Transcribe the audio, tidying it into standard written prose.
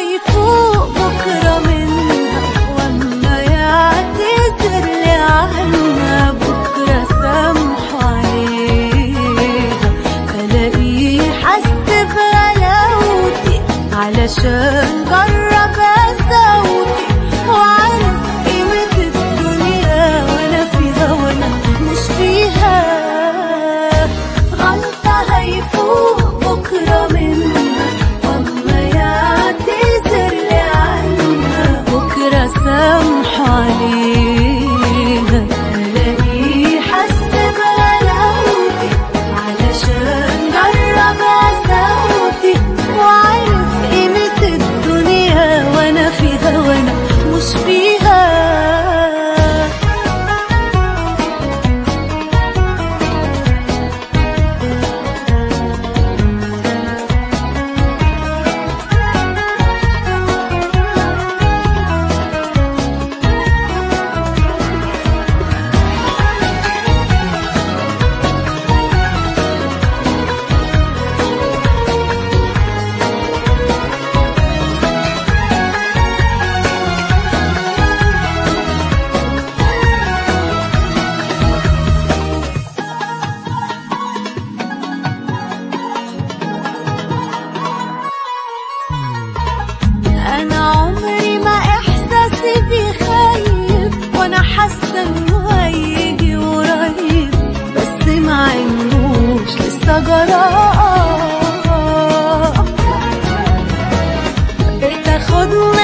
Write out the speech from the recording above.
هيفوق بكرة منها، واما يعتذر لي عنها بكرة سامحه عليها. الاقيه حس بغلاوتي علشان جرب قساوتي، وعارف قيمة الدنيا وانا فيها وانا مش فيها. غلطة هيفوق بكرة منها، واما يعتذر لي عنها بكرة سامحه عليها. الاقيه حس بغلاوتي علشان جرب قساوتي، وعارف قيمة الدنيا وانا فيها وانا مش فيها. أنا عمري ما إحساسي بيخيب، وأنا حاسة إنه هيجي قريب، بس ما عندوش لسه جراءة. بتاخدني